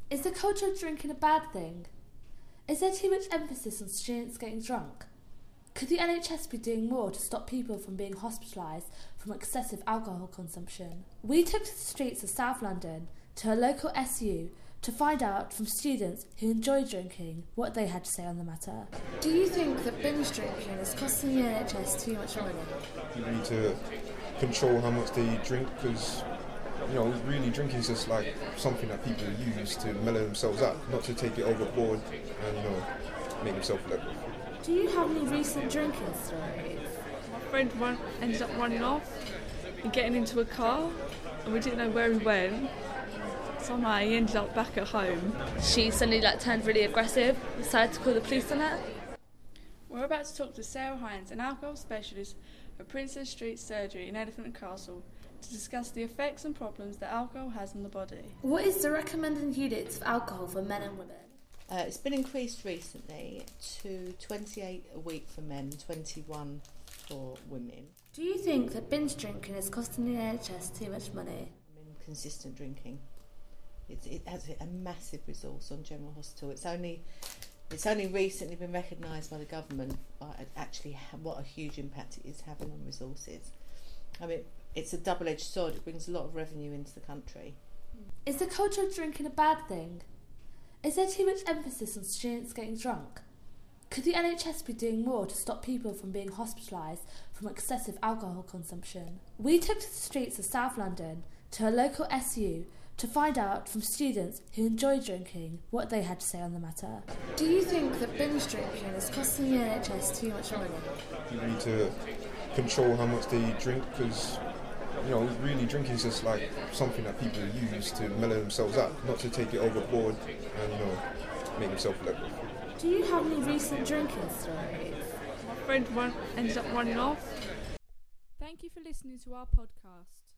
Is the culture of drinking a bad thing? Is there too much emphasis on students getting drunk? Could the NHS be doing more to stop people from being hospitalised from excessive alcohol consumption? We took to the streets of South London to a local SU to find out from students who enjoy drinking what they had to say on the matter. Do you think that binge drinking is costing the NHS too much money? You need to control how much they drink because, really drinking is just like something that people use to mellow themselves out, not to take it overboard and, make themselves look. Do you have any recent drinking stories? My friend ended up running off and getting into a car, and we didn't know where he went. Somehow he ended up back at home. She suddenly turned really aggressive, decided to call the police on her. We're about to talk to Sarah Hines, an alcohol specialist at Princess Street Surgery in Elephant and Castle, to discuss the effects and problems that alcohol has on the body. What is the recommended units of alcohol for men and women? It's been increased recently to 28 a week for men, 21 for women. Do you think that binge drinking is costing the NHS too much money? Consistent drinking. It has a massive resource on General Hospital. It's only recently been recognised by the government actually what a huge impact it is having on resources. I mean, it's a double-edged sword. It brings a lot of revenue into the country. Is the culture of drinking a bad thing? Is there too much emphasis on students getting drunk? Could the NHS be doing more to stop people from being hospitalised from excessive alcohol consumption? We took to the streets of South London to a local SU to find out from students who enjoy drinking what they had to say on the matter. Do you think that binge drinking is costing the NHS too much money? You need to control how much they drink because, really drinking is just like something that people use to mellow themselves out, not to take it overboard and, make themselves look. Do you have any recent drinking stories? My friend ended up running off. Thank you for listening to our podcast.